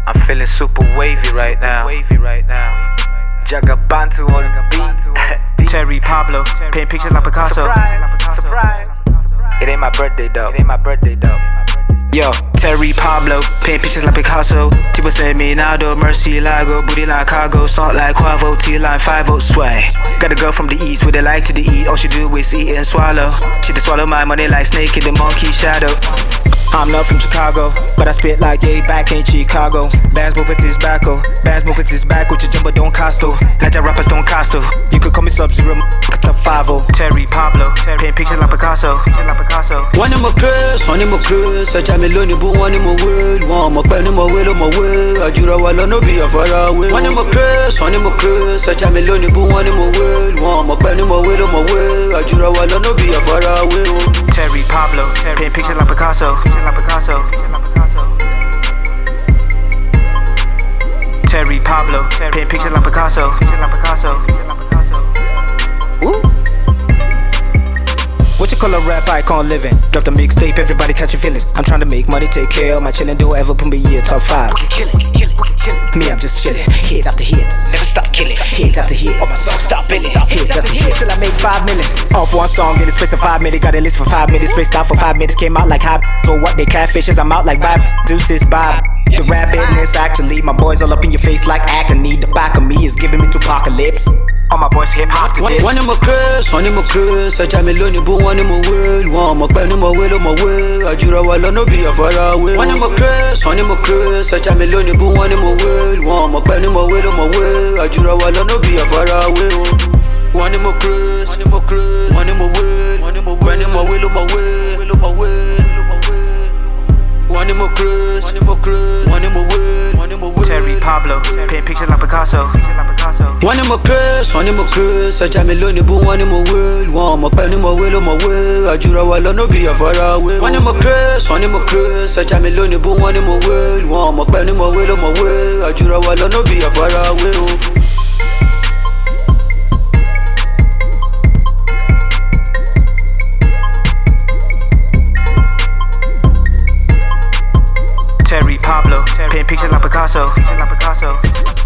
I'm feeling super wavy right now. Jagabantu on the beat. Terry Pablo, paint pictures like Picasso. Surprise. It ain't my birthday though. Yo, Terry Pablo, paint pictures like Picasso. People say me Nado, Mercy Lago, booty like cargo, salt like Quavo, T-line 5-0 sway. Got a girl from the east where they like to eat. All she do is eat and swallow. She just swallow my money like snake in the monkey shadow. I'm not from Chicago, but I spit like yay back in Chicago. Bands move with this backo, with your jumbo don't costo. Niger rappers don't costo. You could call me Sub-Zero, the 5-0. Terry Pablo, paint pictures like Picasso. One in my Chris, I jam me lonely, but one in my world. One my pen in my will, on my way. I jura wala no be a far away. One in my Chris, I jam me lonely, but one in my world. One my pen in my will, on my way. I jura wala no be a far away. Terry Pablo, paint pictures like Picasso. Terry Pablo, paint pictures like Picasso. Woo. What you call a rap icon living? Drop the mixtape, everybody catch your feelings. I'm trying to make money, take care of my chillin'. Do ever put me in top 5. Me, I'm just chillin'. Hits after hits, never stop killing. Hits after hits, all my songs stop billing. Hits after hits, till I make 5 million. Off one song, get a space of 5 minutes. Got a list for 5 minutes, spaced out for 5 minutes. Came out like hot. So what they catfishes, I'm out like Bob. Deuces, Bob. The rap business, actually, my boys all up in your face like acne. The back of me is giving me to apocalypse. All my boys hip hop to this. One in my Chris, I jam me lonely, but one in my world. One my pen in my will, on my way. I jura wala no be a far away. One in my Chris, I jam me lonely, but one in my world. One my pen in my will, on my way. I jura wala no be a far away. One in my Chris, one in my world. One in my will, on my way. One in my Chris, one in my will. Terry Pablo, paint pictures like Picasso. One in my Chris, I jam me lonely, but one in my world. One my pen in my will, on my way. I jura wala no be a far away. One in my Chris, I jam me lonely, but one in my world. One my pen in my will, on my way. I jura wala no be a far away. Terry Pablo, paint pictures like Picasso.